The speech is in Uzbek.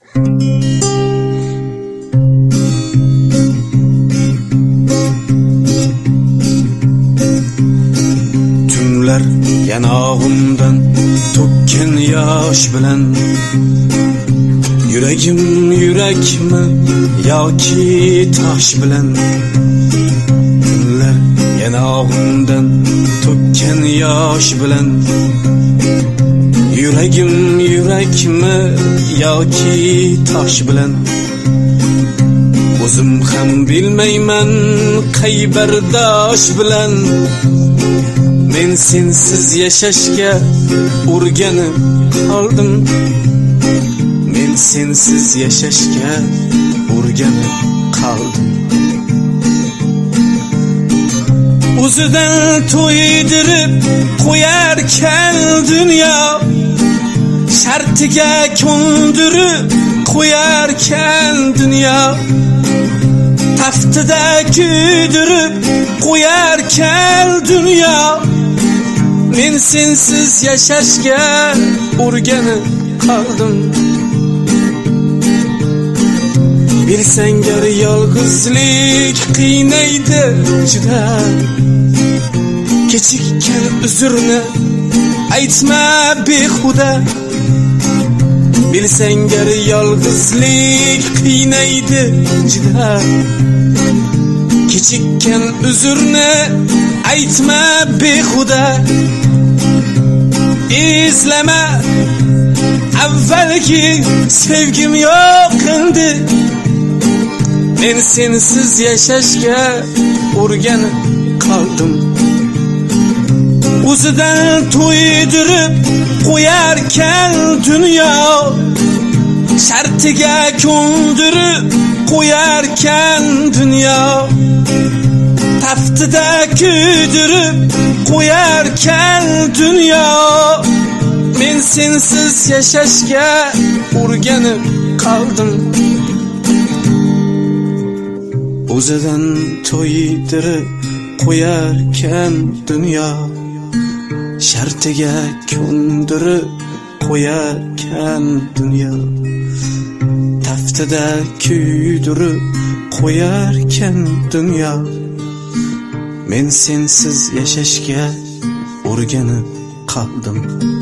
Tunlar yanog'imdan to'kkan yosh bilan yuragim yurakmi yoki tosh bilan tunlar yanog'imdan to'kkan yosh bilan yuragim yurakmi yoki tosh bilan o'zim ham bilmayman qay bardosh bilan men sensiz yashashga o'rganib qoldim. Men sensiz yashashga o'rganib qoldim. O'zidan to'ydirib qo'yarkan dunyo, shartiga ko'ndirib qo'yarkan dunyo, taftida kuydirib qo'yarkan dunyo. Men sensiz yashashga o'rganib qoldim. Bilsang gar yolg'izlik qiynaydi juda, kechikkan uzrni aytma behuda. Bilsang gar yolg'izlik qiynaydi juda, kechikkan uzrni aytma behuda. İzleme avvalgi sevgim yo'q endi. Men sensiz yashashga o'rganib qoldim. O'zidan to'ydirib qo'yarkan dunyo, shartiga ko'ndirib qo'yarkan dunyo, taftida kuydirib qo'yarkan dunyo. Men sensiz yashashga o'rganib qoldim. O'zidan to'ydirib qo'yarkan dunyo, shartiga ko'ndirib qo'yarkan dunyo, taftida kuydirib qo'yarkan dunyo. Men sensiz yashashga o'rganib qoldim.